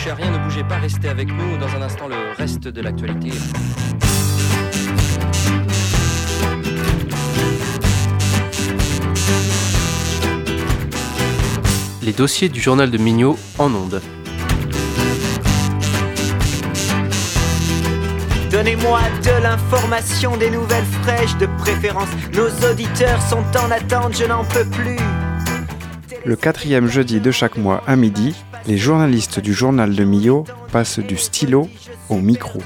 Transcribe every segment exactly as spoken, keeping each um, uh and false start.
touchez à rien, ne bougez pas, restez avec nous. Dans un instant, le reste de l'actualité. Les dossiers du journal de Mignot en ondes. Donnez-moi de l'information, des nouvelles fraîches de préférence. Nos auditeurs sont en attente, je n'en peux plus. Le quatrième jeudi de chaque mois à midi, les journalistes du journal de Millau passent du stylo au micro.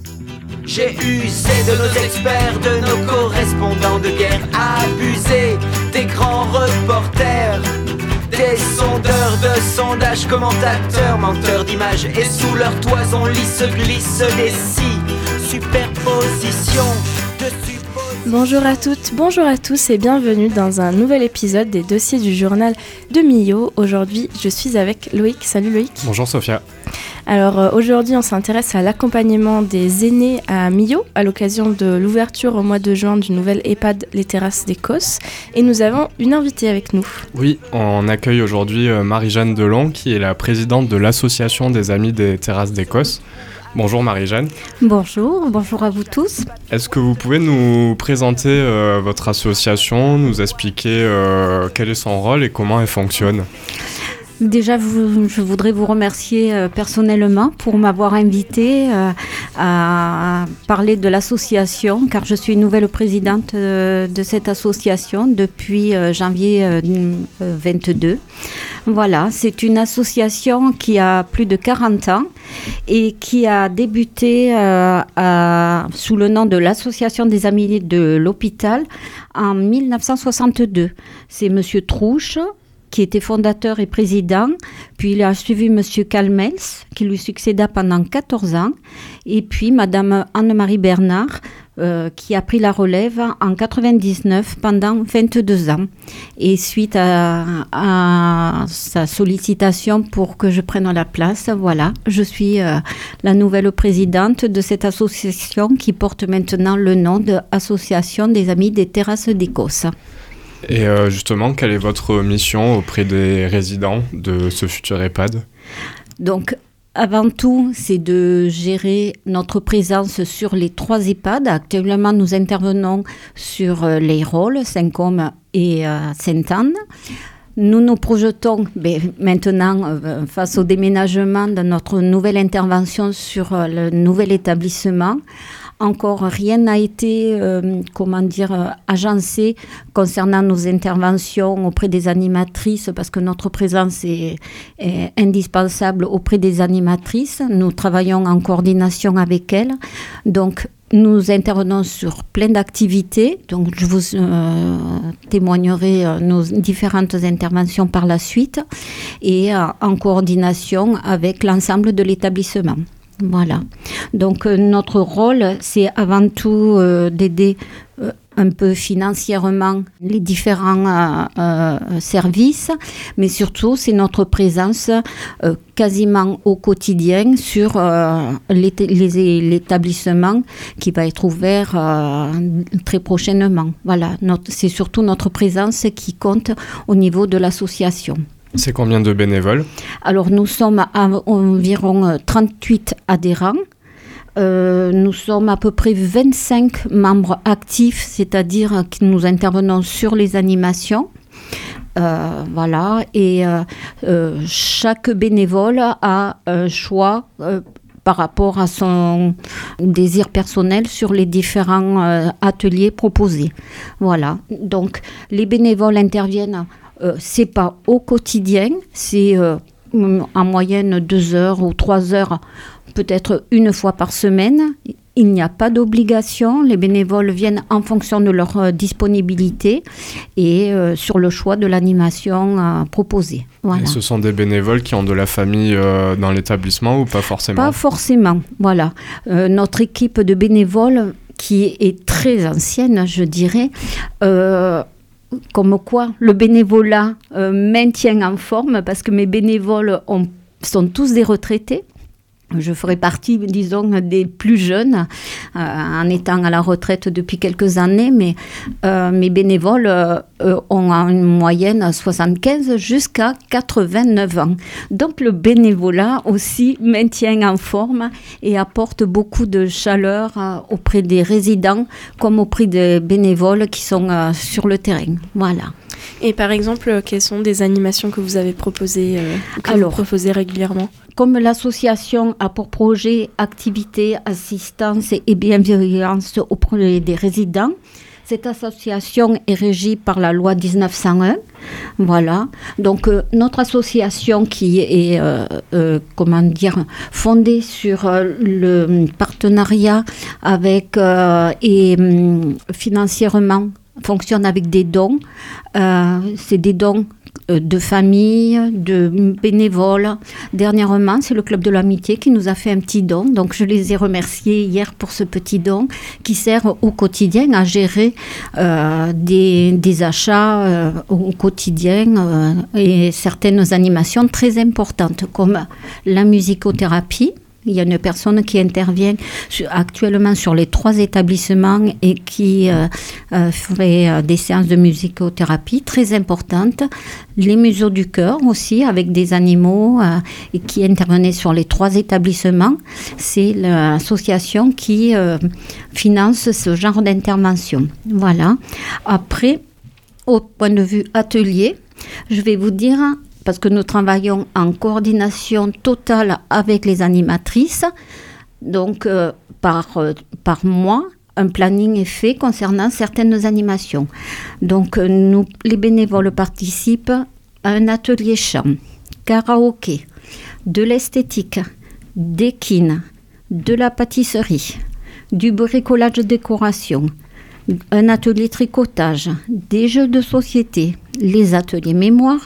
J'ai usé de nos experts, de nos correspondants de guerre, abusé des grands reporters, des sondeurs de sondages, commentateurs, menteurs d'images, et sous leur toison lisse glissent des si superpositions de suppositions. Bonjour à toutes, bonjour à tous et bienvenue dans un nouvel épisode des dossiers du journal de Millau. Aujourd'hui, je suis avec Loïc. Salut Loïc. Bonjour Sophia. Alors euh, aujourd'hui, on s'intéresse à l'accompagnement des aînés à Millau à l'occasion de l'ouverture au mois de juin du nouvel EHPAD Les Terrasses d'Écosse. Et nous avons une invitée avec nous. Oui, on accueille aujourd'hui euh, Marie-Jeanne Delon, qui est la présidente de l'association des Amis des Terrasses d'Écosse. Bonjour Marie-Jeanne. Bonjour, bonjour à vous tous. Est-ce que vous pouvez nous présenter euh, votre association, nous expliquer euh, quel est son rôle et comment elle fonctionne ? Déjà, vous, je voudrais vous remercier euh, personnellement pour m'avoir invité euh, à parler de l'association, car je suis nouvelle présidente euh, de cette association depuis euh, janvier euh, vingt-deux. Voilà, c'est une association qui a plus de quarante ans et qui a débuté euh, à, sous le nom de l'Association des Amis de l'Hôpital en dix-neuf cent soixante-deux. C'est Monsieur Trouche qui était fondateur et président, puis il a suivi M. Calmels, qui lui succéda pendant quatorze ans, et puis Mme Anne-Marie Bernard, euh, qui a pris la relève en quatre-vingt-dix-neuf pendant vingt-deux ans. Et suite à, à sa sollicitation pour que je prenne la place, voilà, je suis euh, la nouvelle présidente de cette association qui porte maintenant le nom de Association des Amis des Terrasses d'Écosse. Et euh, justement, quelle est votre mission auprès des résidents de ce futur EHPAD ? Donc, avant tout, c'est de gérer notre présence sur les trois EHPAD. Actuellement, nous intervenons sur euh, les Rôles, Saint-Côme et euh, Sainte-Anne. Nous nous projetons ben, maintenant, euh, face au déménagement de notre nouvelle intervention sur euh, le nouvel établissement. Encore rien n'a été, euh, comment dire, euh, agencé concernant nos interventions auprès des animatrices, parce que notre présence est, est indispensable auprès des animatrices. Nous travaillons en coordination avec elles. Donc, nous intervenons sur plein d'activités. Donc, je vous euh, témoignerai euh, nos différentes interventions par la suite et euh, en coordination avec l'ensemble de l'établissement. Voilà. Donc, euh, notre rôle, c'est avant tout euh, d'aider euh, un peu financièrement les différents euh, euh, services, mais surtout, c'est notre présence euh, quasiment au quotidien sur euh, l'ét- les, l'établissement qui va être ouvert euh, très prochainement. Voilà. Notre, c'est surtout notre présence qui compte au niveau de l'association. C'est combien de bénévoles ? Alors, nous sommes à environ trente-huit adhérents. Euh, nous sommes à peu près vingt-cinq membres actifs, c'est-à-dire que nous intervenons sur les animations. Euh, voilà. Et euh, euh, chaque bénévole a un choix euh, par rapport à son désir personnel sur les différents euh, ateliers proposés. Voilà. Donc, les bénévoles interviennent. Euh, c'est pas au quotidien, c'est euh, en moyenne deux heures ou trois heures, peut-être une fois par semaine. Il n'y a pas d'obligation, les bénévoles viennent en fonction de leur euh, disponibilité et euh, sur le choix de l'animation euh, proposée. Voilà. Et ce sont des bénévoles qui ont de la famille euh, dans l'établissement ou pas forcément ? Pas forcément, voilà. Euh, notre équipe de bénévoles, qui est très ancienne, je dirais, euh, comme quoi le bénévolat euh, maintient en forme, parce que mes bénévoles ont, sont tous des retraités. je ferai partie, disons, des plus jeunes, euh, en étant à la retraite depuis quelques années, mais euh, mes bénévoles euh, ont en moyenne soixante-quinze jusqu'à quatre-vingt-neuf ans. Donc le bénévolat aussi maintient en forme et apporte beaucoup de chaleur euh, auprès des résidents comme auprès des bénévoles qui sont euh, sur le terrain. Voilà. Et par exemple, quelles sont des animations que vous avez proposées, euh, que Alors, vous proposez régulièrement ? Comme l'association a pour projet activité, assistance et bienveillance auprès des résidents, cette association est régie par la loi dix-neuf cent un. Voilà. Donc, euh, notre association qui est, euh, euh, comment dire, fondée sur euh, le partenariat avec euh, et euh, financièrement fonctionne avec des dons. Euh, c'est des dons de famille, de bénévoles. Dernièrement, c'est le Club de l'Amitié qui nous a fait un petit don. Donc, je les ai remerciés hier pour ce petit don qui sert au quotidien à gérer euh, des, des achats euh, au quotidien euh, et certaines animations très importantes comme la musicothérapie. Il y a une personne qui intervient sur, actuellement sur les trois établissements et qui euh, euh, ferait euh, des séances de musicothérapie très importantes. Les museaux du cœur aussi, avec des animaux euh, et qui intervenaient sur les trois établissements. C'est l'association qui euh, finance ce genre d'intervention. Voilà. Après, au point de vue atelier, je vais vous dire... parce que nous travaillons en coordination totale avec les animatrices. Donc, euh, par, euh, par mois, un planning est fait concernant certaines animations. Donc, euh, nous, les bénévoles participent à un atelier chant, karaoké, de l'esthétique, d'équine, de la pâtisserie, du bricolage décoration, un atelier tricotage, des jeux de société, les ateliers mémoire,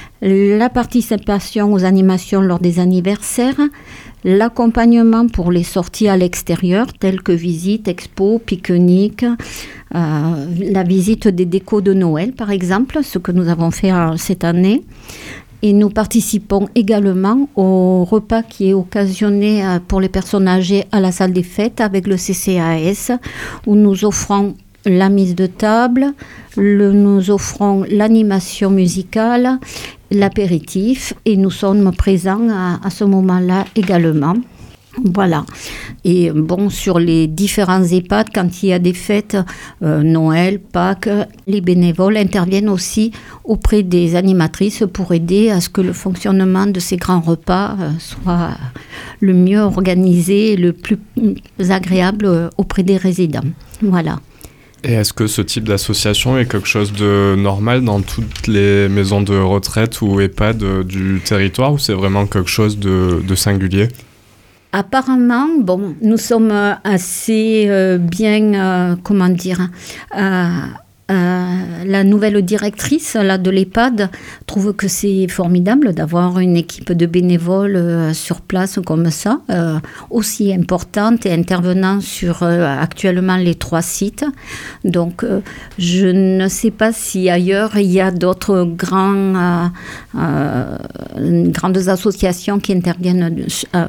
la participation aux animations lors des anniversaires, l'accompagnement pour les sorties à l'extérieur, telles que visites, expos, pique-niques, euh, la visite des décos de Noël, par exemple, ce que nous avons fait euh, cette année. Et nous participons également au repas qui est occasionné euh, pour les personnes âgées à la salle des fêtes avec le C C A S, où nous offrons la mise de table, le, nous offrons l'animation musicale, l'apéritif, et nous sommes présents à, à ce moment-là également. Voilà. Et bon, sur les différents EHPAD, quand il y a des fêtes, euh, Noël, Pâques, les bénévoles interviennent aussi auprès des animatrices pour aider à ce que le fonctionnement de ces grands repas euh, soit le mieux organisé et le plus agréable euh, auprès des résidents. Voilà. Et est-ce que ce type d'association est quelque chose de normal dans toutes les maisons de retraite ou EHPAD du territoire, ou c'est vraiment quelque chose de, de singulier ? Apparemment, bon, nous sommes assez euh, bien, euh, comment dire, euh, euh, la nouvelle directrice là, de l'EHPAD trouve que c'est formidable d'avoir une équipe de bénévoles euh, sur place comme ça, euh, aussi importante et intervenant sur euh, actuellement les trois sites. Donc, euh, je ne sais pas si ailleurs il y a d'autres grands, euh, euh, grandes associations qui interviennent euh,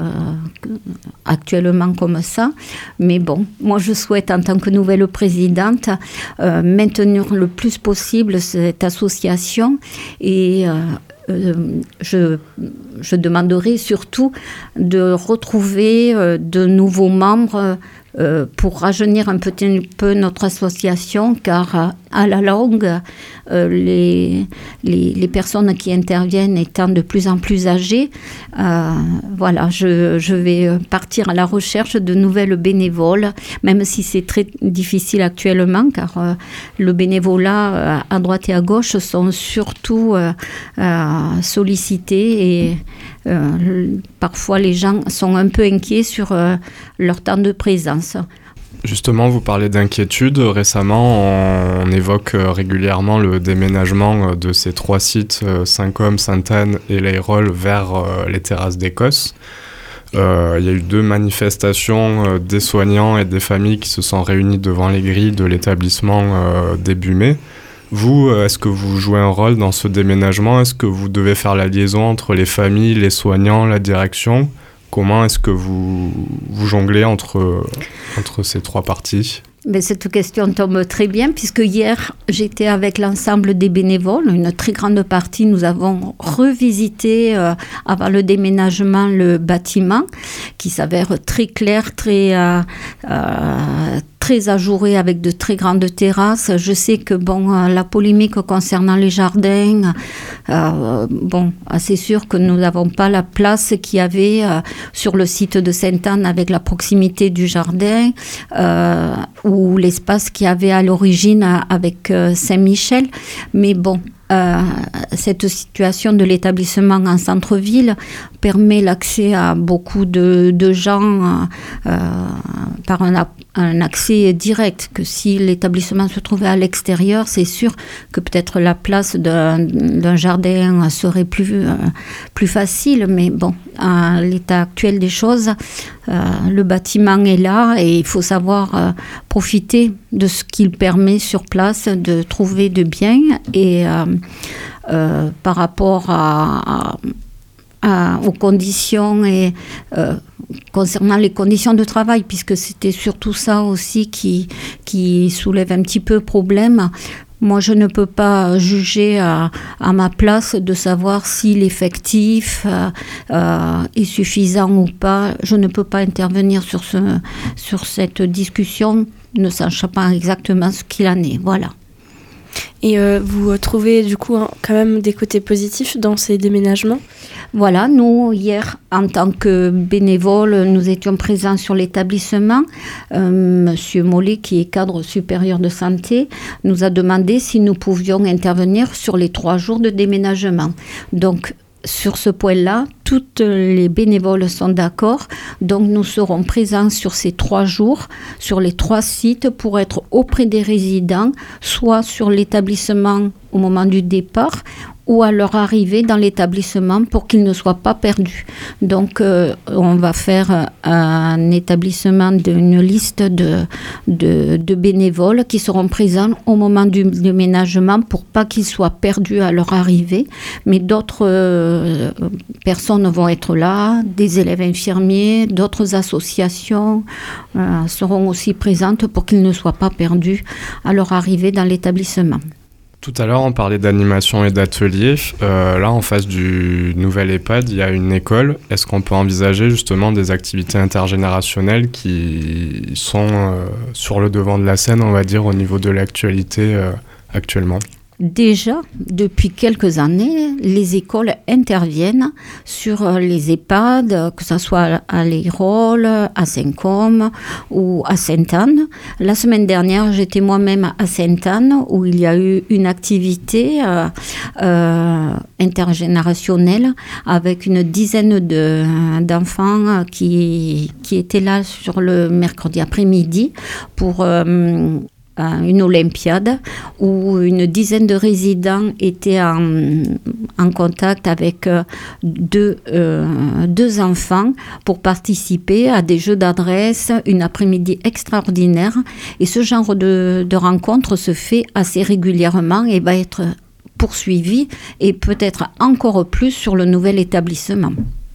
actuellement comme ça. Mais bon, moi je souhaite en tant que nouvelle présidente euh, maintenir le plus possible cette association et euh, euh, je, je demanderai surtout de retrouver euh, de nouveaux membres euh, pour rajeunir un petit peu notre association, car euh, à la longue, euh, les, les, les personnes qui interviennent étant de plus en plus âgées, euh, voilà, je, je vais partir à la recherche de nouvelles bénévoles, même si c'est très difficile actuellement, car euh, le bénévolat euh, à droite et à gauche sont surtout euh, euh, sollicités et euh, parfois les gens sont un peu inquiets sur euh, leur temps de présence. Justement, vous parlez d'inquiétude. Récemment, on évoque régulièrement le déménagement de ces trois sites, Saint-Côme, Sainte-Anne et l'Ayrol, vers les terrasses d'Écosse. Euh, il y a eu deux manifestations des soignants et des familles qui se sont réunis devant les grilles de l'établissement euh, début mai. Vous, est-ce que vous jouez un rôle dans ce déménagement ? Est-ce que vous devez faire la liaison entre les familles, les soignants, la direction ? Comment est-ce que vous, vous jonglez entre, entre ces trois parties ? Mais cette question tombe très bien, puisque hier, j'étais avec l'ensemble des bénévoles. Une très grande partie, nous avons revisité, euh, avant le déménagement, le bâtiment, qui s'avère très clair, très, euh, euh, très ajouré, avec de très grandes terrasses. Je sais que bon, euh, la polémique concernant les jardins, euh, bon, c'est sûr que nous n'avons pas la place qu'il y avait euh, sur le site de Sainte-Anne, avec la proximité du jardin, euh, ou l'espace qu'il y avait à l'origine avec euh, Saint-Michel. Mais bon, euh, cette situation de l'établissement en centre-ville permet l'accès à beaucoup de, de gens euh, par un, un accès direct, que si l'établissement se trouvait à l'extérieur, c'est sûr que peut-être la place d'un, d'un jardin serait plus, euh, plus facile. Mais bon, à l'état actuel des choses, euh, le bâtiment est là et il faut savoir euh, profiter de ce qu'il permet sur place, de trouver de bien. Et euh, euh, par rapport à, à, à, aux conditions et euh, concernant les conditions de travail, puisque c'était surtout ça aussi qui, qui soulève un petit peu problème. Moi, je ne peux pas juger à, à ma place de savoir si l'effectif euh, euh, est suffisant ou pas. Je ne peux pas intervenir sur, ce, sur cette discussion, ne sachant pas exactement ce qu'il en est. Voilà. Et euh, vous trouvez du coup hein, quand même des côtés positifs dans ces déménagements ? Voilà, nous, hier, en tant que bénévoles, nous étions présents sur l'établissement. Euh, Monsieur Mollet, qui est cadre supérieur de santé, nous a demandé si nous pouvions intervenir sur les trois jours de déménagement. Donc, sur ce point-là, toutes les bénévoles sont d'accord. Donc, nous serons présents sur ces trois jours, sur les trois sites, pour être auprès des résidents, soit sur l'établissement au moment du départ, ou à leur arrivée dans l'établissement pour qu'ils ne soient pas perdus. Donc, euh, on va faire un établissement d'une liste de, de, de bénévoles qui seront présents au moment du déménagement pour pas qu'ils soient perdus à leur arrivée. Mais d'autres euh, personnes vont être là, des élèves infirmiers, d'autres associations euh, seront aussi présentes pour qu'ils ne soient pas perdus à leur arrivée dans l'établissement. Tout à l'heure, on parlait d'animation et d'ateliers. Euh, là, en face du nouvel EHPAD, il y a une école. Est-ce qu'on peut envisager justement des activités intergénérationnelles qui sont euh, sur le devant de la scène, on va dire, au niveau de l'actualité euh, actuellement ? Déjà, depuis quelques années, les écoles interviennent sur les EHPAD, que ce soit à l'Eyrolles, à Saint-Côme ou à Sainte-Anne. La semaine dernière, j'étais moi-même à Sainte-Anne, où il y a eu une activité euh, euh, intergénérationnelle avec une dizaine de, d'enfants qui, qui étaient là sur le mercredi après-midi pour... Euh, une olympiade où une dizaine de résidents étaient en, en contact avec deux, euh, deux enfants pour participer à des jeux d'adresse, une après-midi extraordinaire. Et ce genre de, de rencontre se fait assez régulièrement et va être poursuivi et peut-être encore plus sur le nouvel établissement.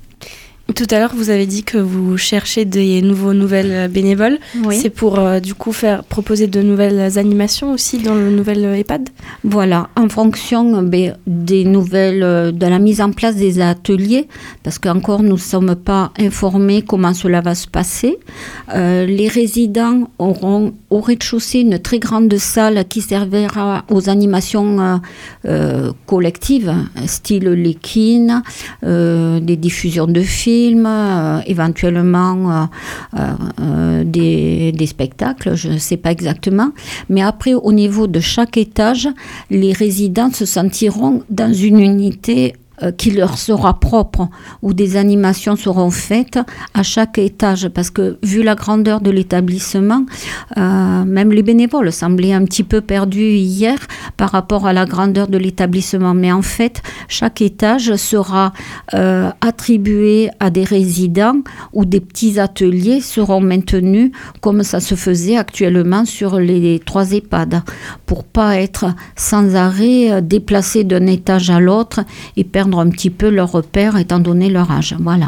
Tout à l'heure, vous avez dit que vous cherchez des nouveaux nouvelles bénévoles. Oui. C'est pour euh, du coup faire proposer de nouvelles animations aussi dans le nouvel EHPAD. Voilà, en fonction ben, des nouvelles, de la mise en place des ateliers, parce qu'encore nous ne sommes pas informés comment cela va se passer. Euh, les résidents auront au rez-de-chaussée une très grande salle qui servira aux animations euh, euh, collectives, style Léquine, euh, des diffusions de films. Films, euh, éventuellement euh, euh, des, des spectacles, je ne sais pas exactement. Mais après, au niveau de chaque étage, les résidents se sentiront dans une unité euh, qui leur sera propre, où des animations seront faites à chaque étage. Parce que, vu la grandeur de l'établissement, euh, même les bénévoles semblaient un petit peu perdus hier par rapport à la grandeur de l'établissement. Mais en fait, chaque étage sera euh, attribué à des résidents où des petits ateliers seront maintenus comme ça se faisait actuellement sur les trois EHPAD, pour pas être sans arrêt déplacés d'un étage à l'autre et perdre un petit peu leur repère étant donné leur âge. Voilà.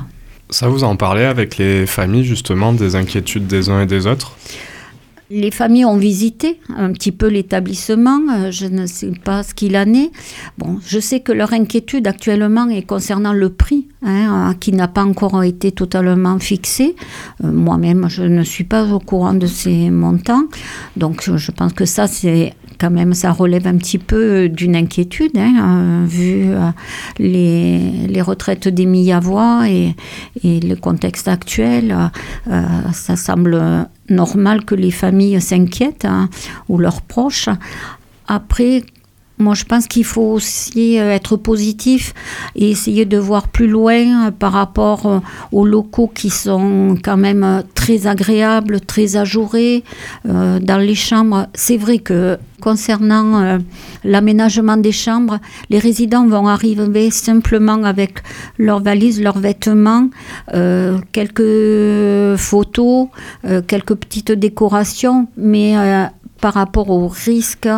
Ça, vous en parlez avec les familles, justement, des inquiétudes des uns et des autres ? Les familles ont visité un petit peu l'établissement, euh, je ne sais pas ce qu'il en est. Bon, je sais que leur inquiétude actuellement est concernant le prix, hein, qui n'a pas encore été totalement fixé. Euh, moi-même, je ne suis pas au courant de ces montants, donc je pense que ça, c'est quand même, ça relève un petit peu d'une inquiétude, hein, euh, vu euh, les, les retraites des Millavois et, et le contexte actuel. Euh, ça semble normal que les familles s'inquiètent, hein, ou leurs proches. Après, moi, je pense qu'il faut aussi être positif et essayer de voir plus loin par rapport aux locaux qui sont quand même très agréables, très ajourés. Euh, dans les chambres, c'est vrai que concernant euh, l'aménagement des chambres, les résidents vont arriver simplement avec leurs valises, leurs vêtements, euh, quelques photos, euh, quelques petites décorations, mais euh, par rapport aux risques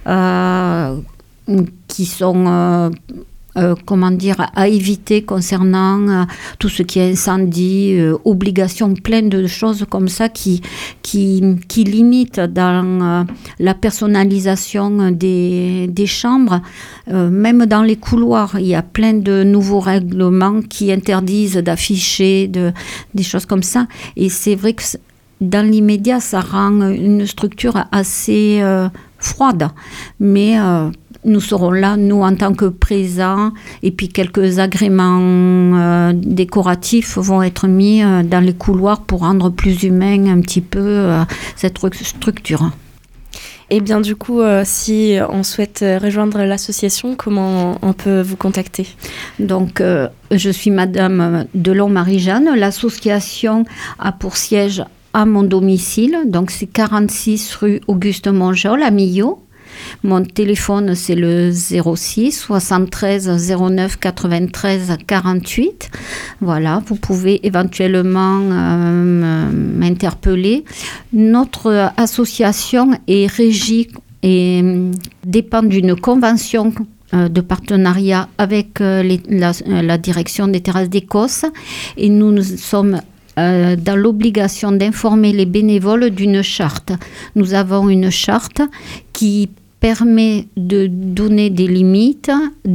euh, qui sont, euh, euh, comment dire, à éviter concernant euh, tout ce qui est incendie, euh, obligations, plein de choses comme ça qui, qui, qui limitent dans euh, la personnalisation des, des chambres. Euh, même dans les couloirs, il y a plein de nouveaux règlements qui interdisent d'afficher de, des choses comme ça. Et c'est vrai que dans l'immédiat, ça rend une structure assez euh, froide. Mais euh, nous serons là, nous, en tant que présents, et puis quelques agréments euh, décoratifs vont être mis euh, dans les couloirs pour rendre plus humain un petit peu euh, cette structure. Et bien du coup, euh, si on souhaite rejoindre l'association, comment on peut vous contacter ? Donc, euh, je suis Madame Delon Marie-Jeanne. L'association a pour siège à mon domicile, donc c'est quarante-six rue Auguste Mongeol à Millau. Mon téléphone, c'est le zéro six soixante-treize zéro neuf quatre-vingt-treize quarante-huit. Voilà, vous pouvez éventuellement euh, m'interpeller. Notre association est régie et dépend d'une convention de partenariat avec les, la, la direction des terrasses d'Écosse, et nous, nous sommes Euh, dans l'obligation d'informer les bénévoles d'une charte. Nous avons une charte qui permet de donner des limites,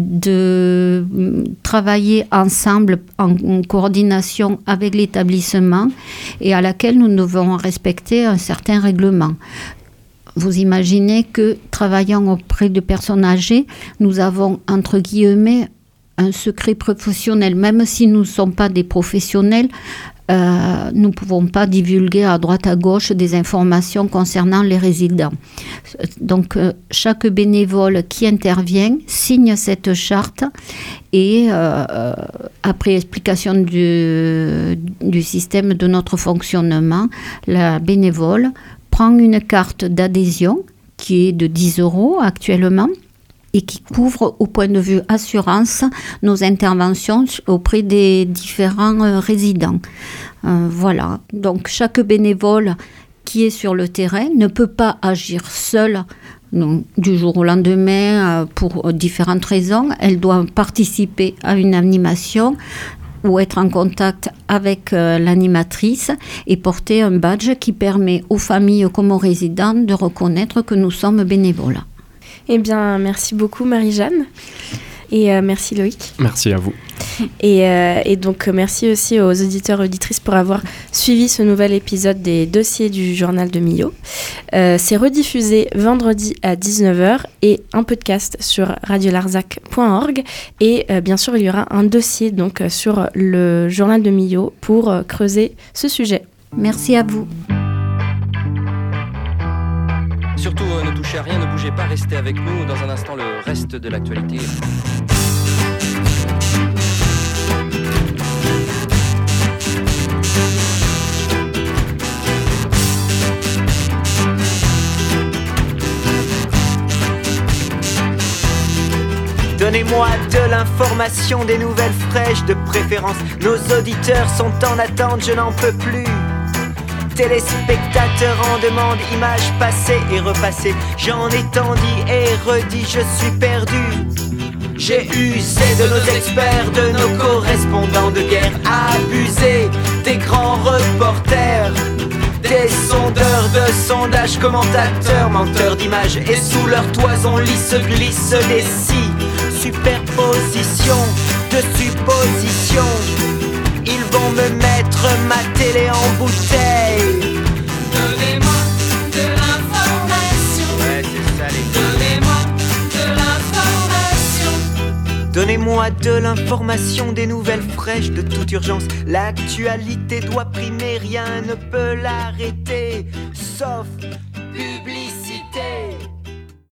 de travailler ensemble en, en coordination avec l'établissement et à laquelle nous devons respecter un certain règlement. Vous imaginez que, travaillant auprès de personnes âgées, nous avons, entre guillemets, un secret professionnel. Même si nous ne sommes pas des professionnels, Euh, nous ne pouvons pas divulguer à droite à gauche des informations concernant les résidents. Donc, euh, chaque bénévole qui intervient signe cette charte et, euh, après explication du, du système de notre fonctionnement, la bénévole prend une carte d'adhésion qui est de dix euros actuellement, et qui couvre au point de vue assurance nos interventions auprès des différents euh, résidents. Euh, voilà, donc chaque bénévole qui est sur le terrain ne peut pas agir seul donc, du jour au lendemain euh, pour différentes raisons. Elle doit participer à une animation ou être en contact avec euh, l'animatrice et porter un badge qui permet aux familles comme aux résidents de reconnaître que nous sommes bénévoles. Eh bien, merci beaucoup Marie-Jeanne et euh, merci Loïc. Merci à vous. Et, euh, et donc, merci aussi aux auditeurs et auditrices pour avoir suivi ce nouvel épisode des dossiers du journal de Millau. Euh, c'est rediffusé vendredi à dix-neuf heures et un podcast sur radio larzac point org. Et euh, bien sûr, il y aura un dossier donc, sur le journal de Millau pour euh, creuser ce sujet. Merci à vous. Surtout, euh, ne touchez à rien, ne bougez pas, restez avec nous. Dans un instant, le reste de l'actualité. Donnez-moi de l'information, des nouvelles fraîches de préférence. Nos auditeurs sont en attente, je n'en peux plus. Téléspectateurs en demande, images passées et repassées. J'en ai tant dit et redit, je suis perdu. J'ai usé de nos experts, de nos correspondants de guerre, abusé des grands reporters, des sondeurs de sondages, commentateurs, menteurs d'images. Et sous leur toison lisse glissent des si superpositions de suppositions. Ils vont me mettre ma télé en bouteille. Donnez-moi de l'information. Ouais, c'est ça les gars. Donnez-moi de l'information. Donnez-moi de l'information, des nouvelles fraîches de toute urgence. L'actualité doit primer, rien ne peut l'arrêter, sauf publicité.